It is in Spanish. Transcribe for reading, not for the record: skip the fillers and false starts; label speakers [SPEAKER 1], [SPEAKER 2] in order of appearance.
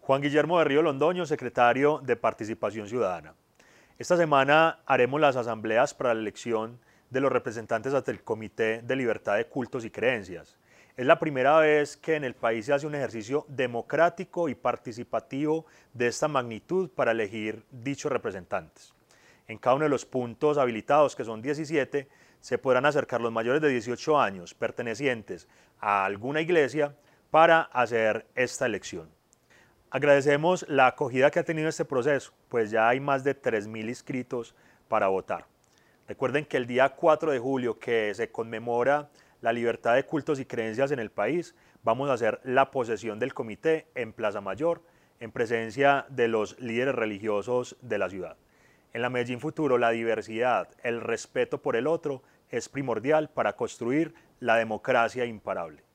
[SPEAKER 1] Juan Guillermo de Río Londoño, secretario de Participación Ciudadana. Esta semana haremos las asambleas para la elección de los representantes ante el Comité de Libertad de Cultos y Creencias. Es la primera vez que en el país se hace un ejercicio democrático y participativo de esta magnitud para elegir dichos representantes. En cada uno de los puntos habilitados, que son 17, se podrán acercar los mayores de 18 años pertenecientes a alguna iglesia para hacer esta elección. Agradecemos la acogida que ha tenido este proceso, pues ya hay más de 3.000 inscritos para votar. Recuerden que el día 4 de julio, que se conmemora la libertad de cultos y creencias en el país, vamos a hacer la posesión del comité en Plaza Mayor, en presencia de los líderes religiosos de la ciudad. En la Medellín Futuro, la diversidad, el respeto por el otro es primordial para construir la democracia imparable.